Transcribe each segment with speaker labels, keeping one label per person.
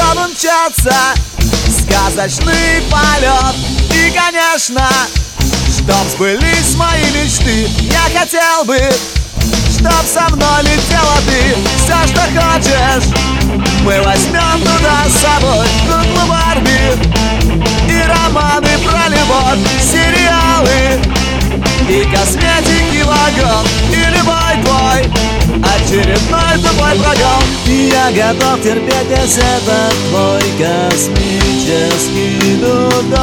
Speaker 1: Он умчаться в сказочный полет. И, конечно, чтоб сбылись мои мечты, я хотел бы, чтоб со мной летела ты. Все, что хочешь, мы возьмем туда с собой. Куклу Барби и романы про любовь, сериалы и косметики вагон, и любой твой очередной тупой прогон. И я готов терпеть весь этот твой космический дудом,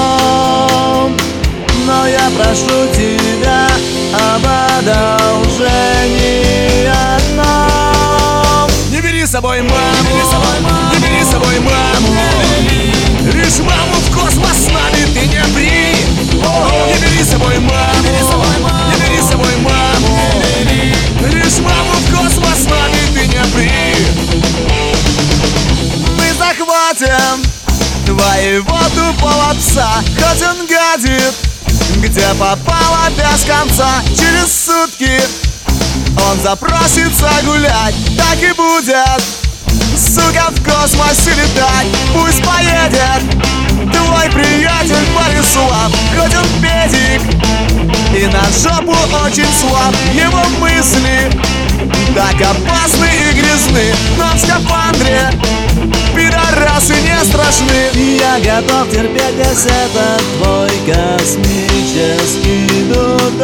Speaker 1: но я прошу тебя об одолжении одном. Не бери с собой маму, не бери с собой маму, лишь маму в космос с нами ты не бри. Не бери с собой маму, не бери с собой маму, лишь маму в космос с нами ты не бри. Мы захватим твоего тупого пса, хоть он гадит где попало без конца. Через сутки он запросится гулять, так и будет, сука, в космосе летать. Пусть поедет твой приятель Борислав, хоть он педик и на жопу очень слаб. Его мысли так опасны и грязны, но в скафандре пидорасы не страшны. И я готов терпеть весь этот твой космический дудом,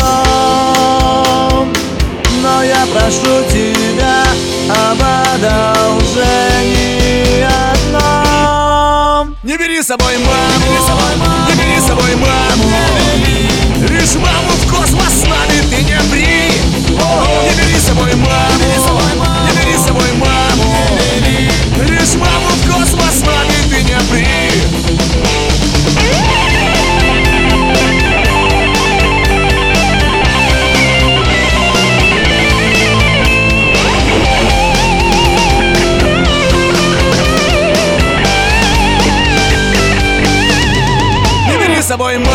Speaker 1: но я прошу тебя об одолжении одном. Не бери с собой маму, не бери с собой маму, лишь маму в космос с нами ты не бри. Не бери с собой маму, не бери с собой маму, лишь маму в космос с нами ты не бри. Не бери с собой маму.